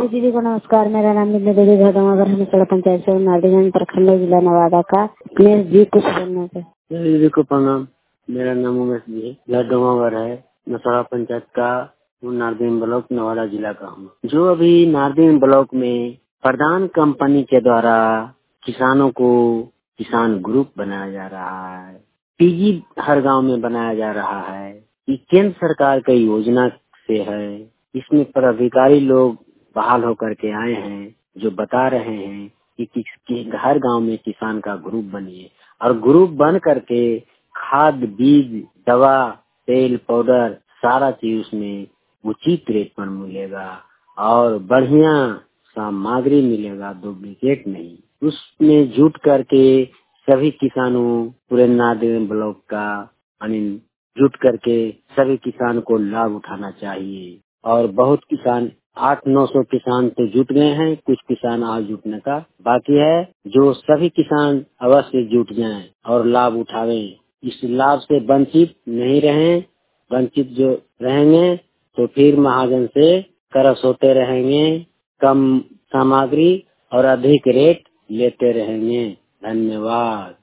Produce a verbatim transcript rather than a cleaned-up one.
दीदी को नमस्कार। मेरा नाम बिंदु देवी घाटमागर हमेशा पंचायत से नारदीगंज प्रखंड जिला नवादा का। उमेश जी कुछ बनने से दीदी को प्रणाम। मेरा नाम उमेश जी घाटमागर है। नसरा पंचायत का नारदीगंज ब्लॉक नवादा जिला का हूँ। जो अभी नारदीगंज ब्लॉक में प्रधान कंपनी के द्वारा किसानों को किसान ग्रुप बनाया जा रहा है, पीजी हर गांव में बनाया जा रहा है। ये केंद्र सरकार की योजना से है। इसमें पदाधिकारी लोग बहाल होकर के आए हैं जो बता रहे हैं कि, कि, कि हर गांव में किसान का ग्रुप बनिए और ग्रुप बन करके खाद, बीज, दवा, तेल, पाउडर सारा चीज उसमें उचित रेट पर मिलेगा और बढ़िया सामग्री मिलेगा, डुप्लीकेट नहीं। उसमें जुट करके सभी किसानों पूरे नारदीगंज ब्लॉक का यानी जुट करके सभी किसान को लाभ उठाना चाहिए। और बहुत किसान आठ नौ सौ किसान तो जुट गए हैं, कुछ किसान आज जुटने का बाकी है। जो सभी किसान अवश्य जुट जाएं और लाभ उठावें। इस लाभ से वंचित नहीं रहें। वंचित जो रहेंगे तो फिर महाजन से तरस होते रहेंगे, कम सामग्री और अधिक रेट लेते रहेंगे। धन्यवाद।